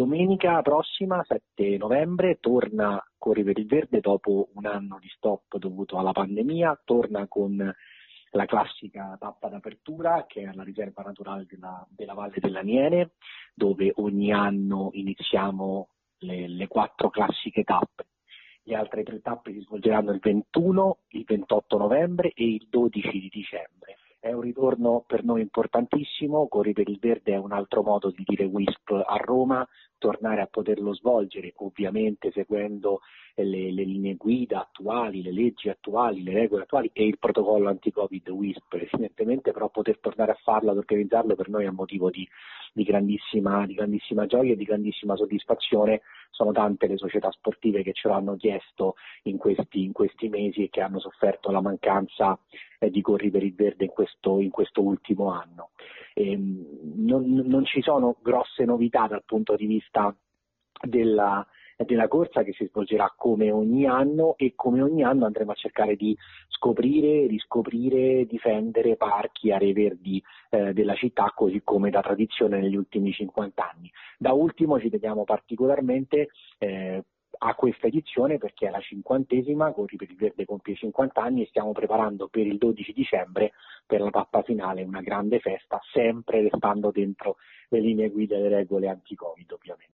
domenica prossima, 7 novembre, torna Corri per il Verde dopo un anno di stop dovuto alla pandemia, torna con la classica tappa d'apertura che è alla riserva naturale della Valle dell'Aniene, dove ogni anno iniziamo le 4 classiche tappe. Le altre 3 tappe si svolgeranno il 21, il 28 novembre e il 12 di dicembre. È un ritorno per noi importantissimo, Corri per il Verde è un altro modo di dire WISP a Roma, tornare a poterlo svolgere ovviamente seguendo le linee guida attuali, le leggi attuali, le regole attuali e il protocollo anti-Covid WISP, evidentemente, però poter tornare a farlo, ad organizzarlo per noi è un motivo di grandissima gioia e di grandissima soddisfazione. Sono tante le società sportive che ce l'hanno chiesto in questi mesi e che hanno sofferto la mancanza di Corri per il Verde in questo ultimo anno. Non ci sono grosse novità dal punto di vista della corsa, che si svolgerà come ogni anno, e come ogni anno andremo a cercare di scoprire, riscoprire, difendere parchi, aree verdi della città, così come da tradizione negli ultimi 50 anni. Da ultimo ci teniamo particolarmente a questa edizione perché è la 50esima, Corri per il Verde compie 50 anni e stiamo preparando per il 12 dicembre, per la tappa finale, una grande festa, sempre restando dentro le linee guida e le regole anti-Covid ovviamente.